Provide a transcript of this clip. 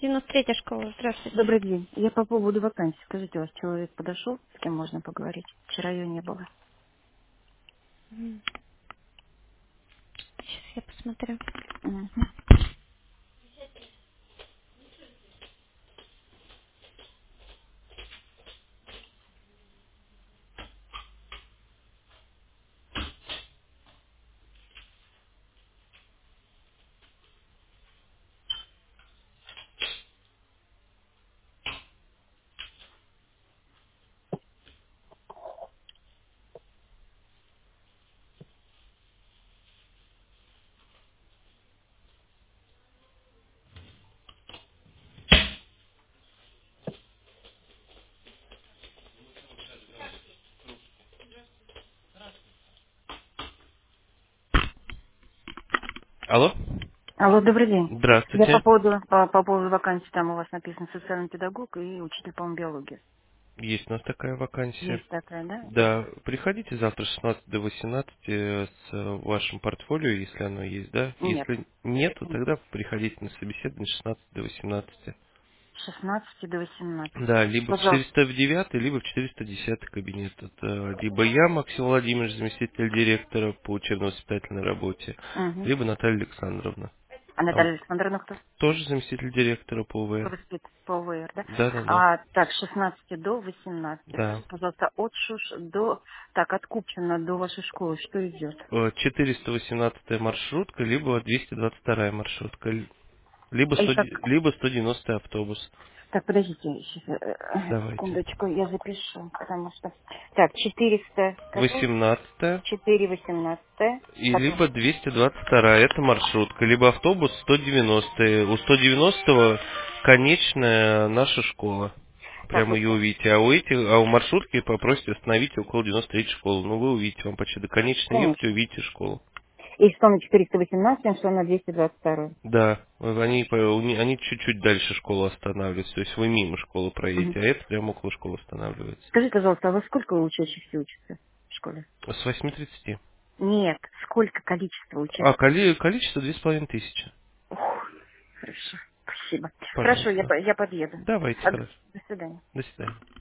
93-я школа. Здравствуйте. Добрый день. Я по поводу вакансий. Скажите, у вас человек подошел, с кем можно поговорить? Вчера ее не было. Сейчас я посмотрю. Мгм. Алло? Алло, добрый день. Я по Здравствуйте. поводу, по поводу вакансий, там у вас написано социальный педагог и учитель, по-моему, биологии. Есть у нас такая вакансия. Есть такая, да? Да, приходите завтра с 16 до 18 с вашим портфолио, если оно есть, да? Нет. Если нету, Нет. тогда приходите на собеседование с 16 до 18. С 16 до 18. Да, либо в Пожалуйста. 409, либо в 410 кабинет. Это либо я, Максим Владимирович, заместитель директора по учебно-воспитательной работе, Угу. либо Наталья Александровна. А Там Наталья Александровна кто? тоже заместитель директора по Кто УВР. воспит по ВР, да? Да. Так, с 16 до 18. Да. Пожалуйста, от ШУШ до... Так, от Купчино до вашей школы что идет? 418 маршрутка, либо 222 маршрутка, либо, И как... либо 190 автобус. Так, подождите, сейчас, Давайте. секундочку, я запишу, потому что... Так, 400, какой? 18 4 18, и потом... либо 222 это маршрутка, либо автобус 190. У 190 конечная наша школа. Так, Прямо ее увидите. А у маршрутки попросите остановить около 93 школы. Ну, вы увидите, вам почти до конечной ехать, конечно. увидите школу. И что на 418, и что на 222. Да, они чуть-чуть дальше школу останавливаются, то есть вы мимо школы Мгм. проедете, а это прямо около школы останавливается. Скажи, пожалуйста, а во сколько учащихся учатся в школе? С 8:30. Нет, сколько количество А учащихся? количество 2500. Ух, хорошо, спасибо. Хорошо, Пожалуйста. я подъеду. Давайте, А, хорошо. до свидания. До свидания.